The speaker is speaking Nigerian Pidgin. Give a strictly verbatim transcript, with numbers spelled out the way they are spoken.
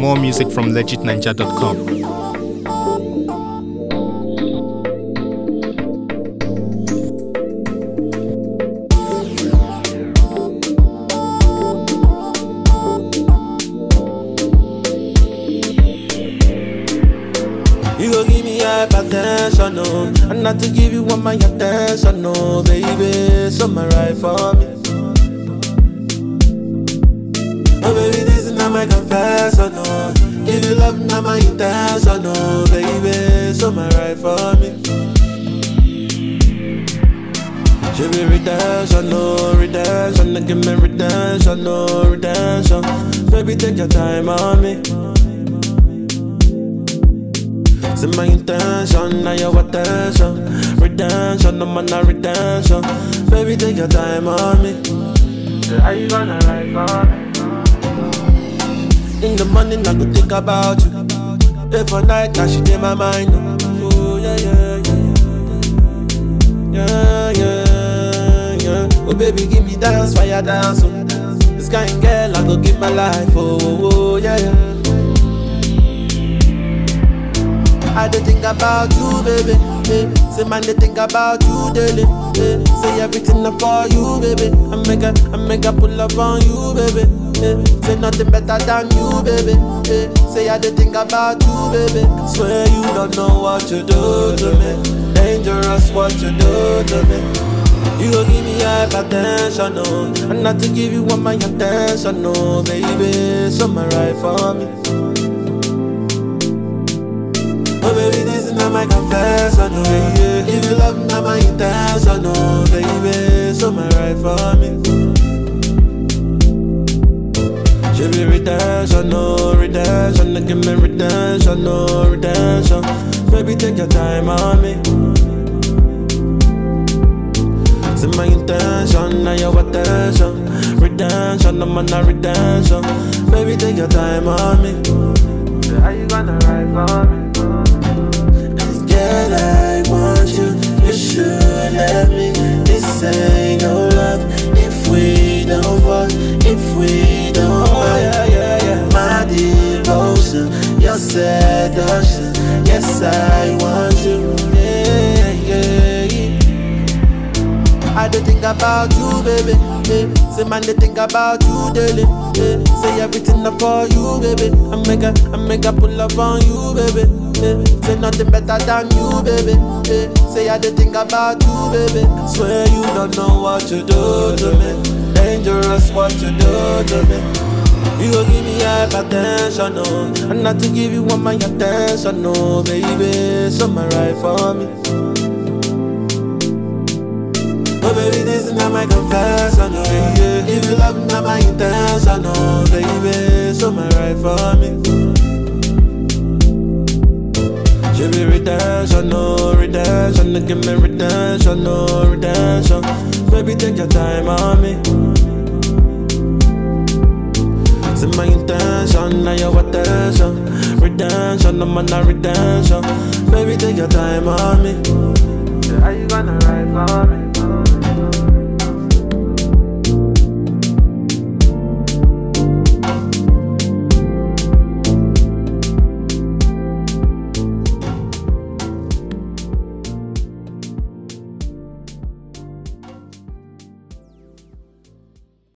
More music from legit ninja dot com. You gon' give me hypertension, no, and not to give you all my attention, no, baby. So my right for me. Oh baby, this is not my confession, no. Give you love, not my intention, no, baby. So my right for me. Should be redemption, no redemption. Give me redemption, no redemption. Baby, take your time on me. See my intention, now your attention. Redemption, no man, not redemption. Baby, take your time on me. Are you gonna ride for me? In the morning, I could think about you. Every night, now she in my mind. Oh, yeah, yeah, yeah, yeah, yeah, yeah. Oh, baby, give me dance, fire dance. Oh. This kind of girl, I go give my life. Oh, oh, oh yeah, yeah. I dey think about you, baby. Hey, say man, they think about you daily. Hey, say everything up for you, baby. I make a, I make a pull up on you, baby. Hey, say nothing better than you, baby. Hey, say I dey think about you, baby. Swear you don't know what you do to me. Dangerous what you do to me. You gon' give me hypertension, no, and not to give you all my attention, no, baby. So my right for me. Oh baby, this is not my confession, no, yeah. Give you love, not my intention, no, baby. So my right for me. Should be redemption, no redemption. Give me redemption, no redemption. Baby, take your time on me. See my intention, now your attention. Redemption, no man, not redemption. Baby, take your time on me. Are you gonna ride for me? Girl, I want you, you should let me. This ain't no love if we don't fuck, if we don't fuck. Oh, yeah, yeah, yeah. My devotion, your seduction. Yes, I want you, yeah, yeah, yeah. I dey think about you, baby. Hey, say man, they think about you daily. Hey, say everything up for you, baby. I make a, I make a pull up on you, baby. Hey, say nothing better than you, baby. Hey, say I dey think about you, baby. Swear you don't know what you do to me. Dangerous what you do to me. You gon' give me hypertension, no, and not to give you all my attention, no, baby. So my right for me. Oh baby, this is not my confession, no, yeah. Give you love, not my intention, no, baby. So my right for me. Should be redemption, no redemption. Give me redemption, no redemption. Baby, take your time on me. See my intention, now your attention. Redemption, no man, not redemption. Baby, take your time on me. Are you gonna ride for me?